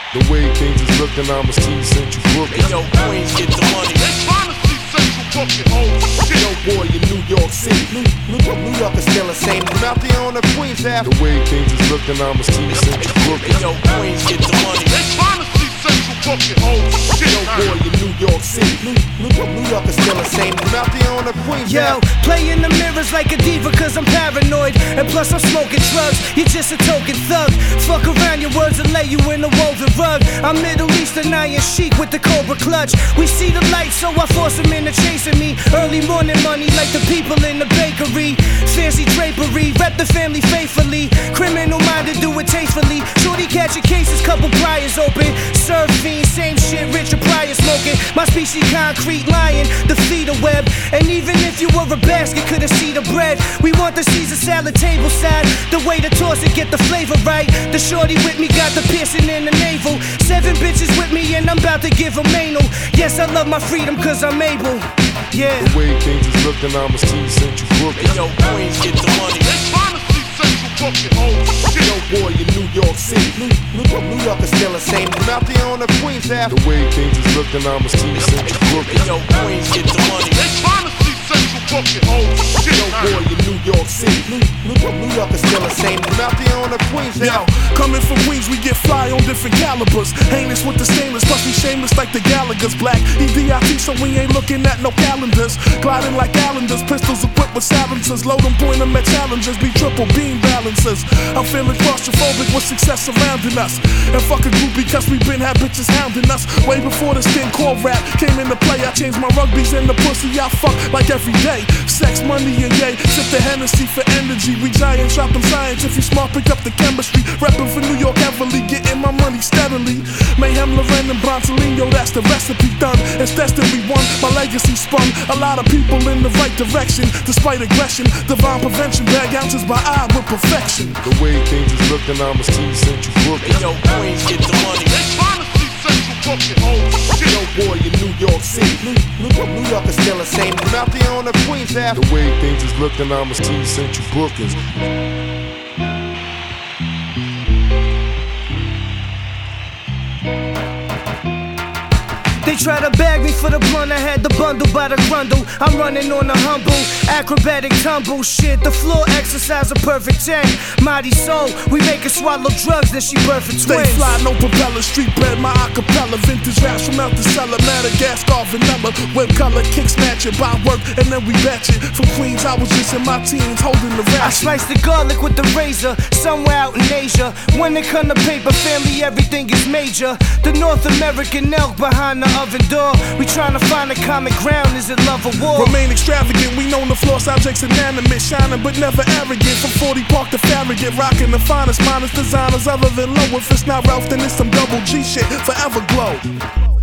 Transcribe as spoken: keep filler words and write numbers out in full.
The way things is looking, I'ma see Central Booking. Hey, yo, Queens, get the money. They trying to see Central Booking. Oh shit. Yo, boy, in New York City. New, New, New York is still the same. But out there on the Queens Ave. The way things is looking, I'ma see Central Booking. Hey, yo, Queens, get the money. They trying to see Central Booking. Oh shit. Yo, boy, in New York City. New, New, New York is still the same. But out there on the Queens Yo, Ave. play in the mirrors like a diva cause I'm paranoid. And plus I'm smoking drugs, you're just a token thug. Fuck around your words and lay you in a woven rug. I'm Middle Eastern Iron Sheik with the Cobra clutch. We see the light so I force them into chasing me. Early morning money like the people in the bakery. Fancy drapery, rep the family faithfully. Criminal minded, do it tastefully. Shorty catching cases, couple pliers open. Serve fiends, same shit, Richard Pryor smoking. My species concrete lion, the feeder web. And even if you were a basket, could've seen the bread. We want the Caesar salad table side. The way to toss it, get the flavor right. The shorty with me got the piercing in the navel. Seven bitches with me and I'm about to give them anal. Yes, I love my freedom cause I'm able. Yeah. The way things is looking, I'ma see Central Booking. Hey, yo, Queens, get the money. They trying to see Central Booking. Oh shit. Yo, boy, in New York City. New, New, New York is still the same. But out there on the Queens Ave. The way things is looking, I'ma see Central Booking. Hey, yo, Queens, get the money. They trying to see Central Booking. Oh shit. Yo, boy, in New York City. New, New, New York is still the same. But out there on the Queens Yo, Ave. coming from Queens, we get fly on different calibers. Heinous with the stainless, plus we shameless like the Gallagher's. Black E D I T, so we ain't looking at no calendars. Gliding like calendars, pistols equipped with silencers. Load them, point them at challengers, be triple beam balancers. I'm feeling claustrophobic with success surrounding us. And fuck a group because we been had bitches hounding us. Way before this thing called rap came into play, I changed my rugbies and the pussy I fuck like every day. Sex, money, and yay, sip the Hennessy for energy. We giants, drop them science. If you smart, pick up the chemistry. Reppin' for New York heavily, getting my money steadily. Mayhem, Loren, and Bronsolino, that's the recipe done. It's destined we won, my legacy spun. A lot of people in the right direction, despite aggression. Divine prevention, bag ounces by eye with perfection. The way things is looking, I'ma see Central Booking. Hey, yo, Queens, get the money. They trying to see Central Booking. Oh shit. Yo, boy, in New York City. New, New, New York is still the same. But out there on the Queens Ave. The way things is looking, I'ma see Central Bookings. They try to bag me for the blunt, I had the bundle by the grundle. I'm running on a humble, acrobatic tumble. Shit, the floor exercise a perfect ten. Mighty soul, we make her swallow drugs, then she birth for Stay twins. fly, no propeller, street bred, my acapella. Vintage raps from out the cellar, Madagascar, vanilla. Whip color, kick snatch it, by work, and then we batch it. From Queens, I was just in my teens, holding the I ratchet. slice the garlic with the razor, somewhere out in Asia. When it come to paper, family, everything is major. The North American elk behind the oven door. We tryna find a common ground, is it love or war? Remain extravagant, we known the floor subjects inanimate. Shining but never arrogant, from forty Park to Farragut. Rocking the finest, minus designers other than low. If it's not Ralph, then it's some double G shit, forever glow.